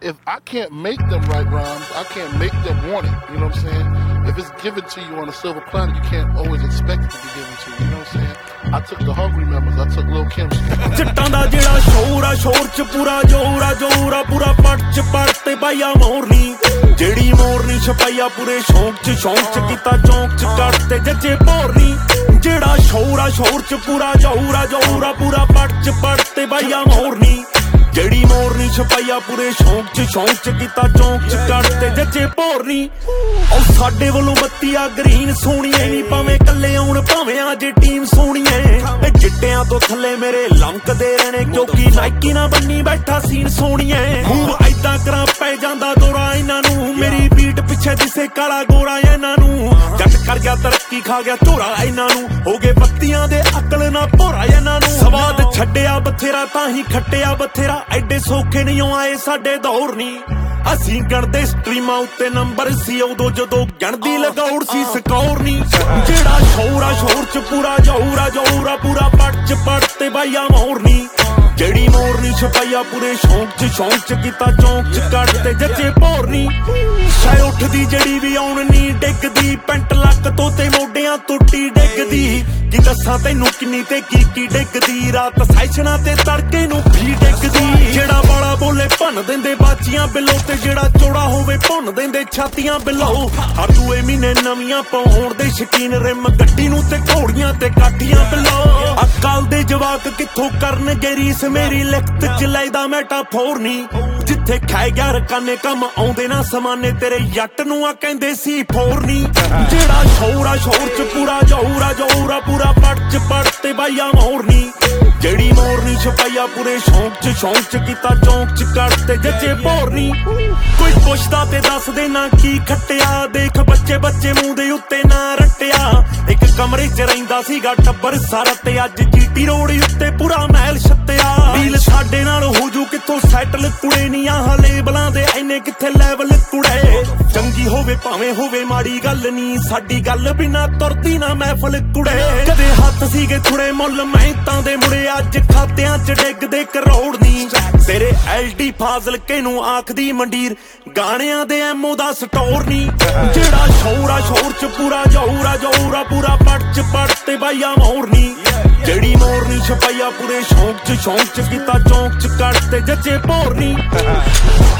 if I can't make them write rhymes, I can't make them want it. You know what I'm saying? If it's given to you on a silver platter, you can't always expect it to be given to you. You know what I'm saying? I took the Hungry members, I took Lil Kim's. ਜੱਟਾਂ ਦਾ ਜਿਹੜਾ ਸ਼ੋਰ ਆ ਸ਼ੋਰ ਚ ਪੂਰਾ ਜੋਰ ਆ ਪੂਰਾ ਪੱਟ ਚ ਪੱਟ ਤੇ ਪਾਇਆ ਮੋਰਨੀ ਜਿਹੜੀ ਮੋਰਨੀ ਛਪਾਈਆ ਪੂਰੇ ਸ਼ੌਂਕ ਚ ਕੀਤਾ ਚੌਂਕ ਚ ਕੱਟ ਤੇ ਜੱਜੇ ਭੋਰਨੀ ਜਿਹੜਾ ਸ਼ੋਰ ਆ ਸ਼ੋਰ ਚ ਪੂਰਾ ਜੋਰ ਆ ਪੂਰਾ ਪੱਟ ਤੇ ਪਾਇਆ ਮੋਰਨੀ ਜਿਹੜੀ ਮੋਰਨੀ ਛਪਾਈਆ ਪੂਰੇ ਸ਼ੌਂਕ ਚ ਕੀਤਾ ਚੌਂਕ ਚ ਕੱਟ ਤੇ ਜੱਜੇ ਭੋਰਨੀ ਉਹ ਸਾਡੇ ਵੱਲੋਂ ਬੱਤੀ ਆ ਗ੍ਰੀਨ ਸੋਹਣੀਏ ਨੀ ਭਾਵੇਂ ਕੱਲੇ ਆਉਣ ਭਾਵੇਂ ਆ ਜੇ ਟੀਮ ਸੋਹਣੀਏ ਇਹ ਚਿੱਟਿਆਂ ਤੋਂ ਥੱਲੇ ਮੇਰੇ ਲੰਕਦੇ ਰਹਿਣੇ ਕਿਉਂਕਿ ਨਾਈਕੀ ਨਾ ਬੰਨੀ ਬੈਠਾ ਸੀਨ ਸੋਹਣੀਏ ਮੂੰਹ ਐਦਾਂ ਕਰਾਂ ਪੈ ਜਾਂਦਾ ਦੋਰਾ ਇਹਨਾਂ ਨੂੰ ਮੇਰੀ ਬੀਟ ਪਿੱਛੇ ਦਿਸੇ ਕਾਲਾ ਗੋਰਾ ਇਹਨਾਂ ਨੂੰ ਜੱਟ ਕਰ ਗਿਆ ਤਰੱਕੀ ਖਾ ਗਿਆ ਝੋਰਾ ਇਹਨਾਂ ਨੂੰ ਹੋ ਗਏ ਬੱਤੀਆਂ ਦੇ ਅਕਲ ਨਾ ਭੋਰਾ ਇਹਨਾਂ ਨੂੰ ਸਵਾਦ ਛੱਡਿਆ ਬਥੇਰਾ ਤਾਂ ਹੀ ਖੱਟਿਆ ਬਥੇਰਾ ਐਡੇ ਸੌਖੇ ਨਹੀਂ ਆਏ ਸਾਡੇ ਦੌਰ ਨਹੀਂ ਅਸੀਂ ਗਣਦੇ ਸਟਰੀਮਾਂ ਉੱਤੇ ਨੰਬਰ ਸੀ ਉਦੋਂ ਜਦੋਂ ਗਣਦੀ ਲਗਾਉੜ ਸੀ ਸਕੋਰ ਨਹੀਂ ਜਿਹੜਾ ਸ਼ੋਰ ਚ ਪੂਰਾ ਜੋਰ ਆ ਪੂਰਾ ਪੱਟ ਤੇ ਬਾਈਆ ਮੋਰਨੀ ਜਿਹੜੀ ਮੋਰਨੀ ਛਪਾਈਆ ਪੂਰੇ ਸ਼ੌਂਕ ਚ ਕੀਤਾ ਚੌਂਕ ਚ ਕੱਟ ਤੇ ਜੱਜੇ ਭੋਰਨੀ ਸ਼ਾਇ ਉੱਠਦੀ ਜਿਹੜੀ ਵੀ ਆਉਣ ਨੀ ਡਿੱਗਦੀ ਪੈਂਟ ਲੱਕ ਤੋਂ ਤੇ ਮੋਢਿਆਂ ਟੁੱਟੀ ਡਿੱਗਦੀ ਕੀ ਦੱਸਾਂ ਤੈਨੂੰ ਕਿੰਨੀ ਤੇ ਕੀ ਡਿੱਗਦੀ ਰਾਤ ਸੈਸ਼ਨਾਂ ਤੇ ਤੜਕੇ ਨੂੰ ਵੀ ਡਿੱਗਦੀ ਜਿਹੜਾ ਬਾਲਾ ਬੋਲੇ ਭੰਨ ਦਿੰਦੇ ਬਾਚੀਆਂ ਬਿੱਲੋ ਤੇ ਜਿਹੜਾ ਚੌੜਾ ਹੋਵੇ ਭੁੰਨ ਦਿੰਦੇ ਛਾਤੀਆਂ ਬਿੱਲੋ ਹਰ ਦੂਏ ਮਹੀਨੇ ਨਵੀਆਂ ਪਾਉਣ ਦੇ ਸ਼ਕੀਨ ਰਿਮ ਗੱਡੀ ਨੂੰ ਤੇ ਘੋੜੀਆਂ ਤੇ ਕਾਠੀਆਂ ਬਿੱਲੋ ਅਕਾਲ ਦੇ ਜਵਾਕ ਕਿੱਥੋਂ ਕਰਨਗੇ ਰੀਸ ਮੇਰੀ ਲਿਖਤ ਚ ਲੈਦਾ ਮੈਟਾਫੋਰ ਨਹੀਂ ਜਿੱਥੇ ਖਾਏ ਗਿਆ ਰਕਾਨੇ ਕੰਮ ਆਉਂਦੇ ਨਾ ਸਮਾਨੇ ਤੇਰੇ ਜੱਟ ਨੂੰ ਆ ਕਹਿੰਦੇ ਸੀ ਫੋਰਨੀ ਜਿਹੜਾ ਸ਼ੋਰ ਚ ਪੂਰਾ ਜੋਰ ਆ ਪੂਰਾ ਪੱਟ ਤੇ ਬਾਈਆ ਮੋਰਨੀ ਜਿਹੜੀ ਮੋਰਨੀ ਛਪਾਈਆ ਪੂਰੇ ਸ਼ੌਂਕ ਚ ਕੀਤਾ ਚੌਂਕ ਚ ਕੱਟ ਤੇ ਜੱਜੇ ਭੋਰਨੀ ਕੋਈ ਪੁੱਛਦਾ ਤੇ ਦੱਸ ਦੇ ਨਾ ਕੀ ਖੱਟਿਆ ਦੇਖ ਬੱਚੇ ਮੂੰਹ ਦੇ ਉੱਤੇ ਨਾ ਰੱਟਿਆ ਇੱਕ ਕਮਰੇ ਚ ਰਹਿੰਦਾ ਸੀਗਾ ਟੱਬਰ ਸਾਰਾ ਤੇ ਅੱਜ ਜੀਟੀ ਰੋਡ ਉੱਤੇ ਪੂਰਾ ਮਹਿਲ ਛੱਤਿਆ ਡੀਲ ਸਾਡੇ ਨਾਲ ਹੋ ਜੂ ਕਿੱਥੋਂ ਸੈਟਲ ਕੁੜੇ ਨੀ ਆਹ ਲੇਬਲਾਂ ਦੇ ਐਨੇ ਕਿੱਥੇ ਲੈਵਲ ਕੁੜੇ ਚੰਗੀ ਹੋਵੇ ਭਾਵੇਂ ਹੋਵੇ ਮਾੜੀ ਗੱਲ ਨੀ ਸਾਡੀ ਗੱਲ ਬਿਨਾ ਤੁਰਦੀ ਨਾ ਮਹਿਫਲ ਕੁੜੇ ਕਦੇ ਹੱਥ ਸੀਗੇ ਥੋੜੇ ਮੁੱਲ ਮਿਹਨਤਾਂ ਦੇ ਮੁੜੇ ਅੱਜ ਖਾਤਿਆਂ ਚ ਡਿੱਗਦੇ ਕਰੋੜ ਨੀ ਤੇਰੇ ਐਲਡੀ ਫਾਜ਼ਿਲਕੇ ਨੂੰ ਆਖਦੀ ਮੰਡੀਰ ਗਾਣਿਆਂ ਦੇ ਐਮਓ ਦਾ ਸਟੋਰ ਨੀ ਜਿਹੜਾ ਸ਼ੋਰ ਚ ਪੂਰਾ ਜੋਰ ਆ ਪੂਰਾ ਪੱਟ ਤੇ ਬਾਈਆ ਮੋਰਨੀ ਜਿਹੜੀ ਮੋਰਨੀ ਛਪਾਈਆ ਪੂਰੇ ਸ਼ੌਂਕ ਚ ਕੀਤਾ ਚੌਂਕ ਚ ਕੱਟ ਤੇ ਜੱਜੇ ਭੋਰਨੀ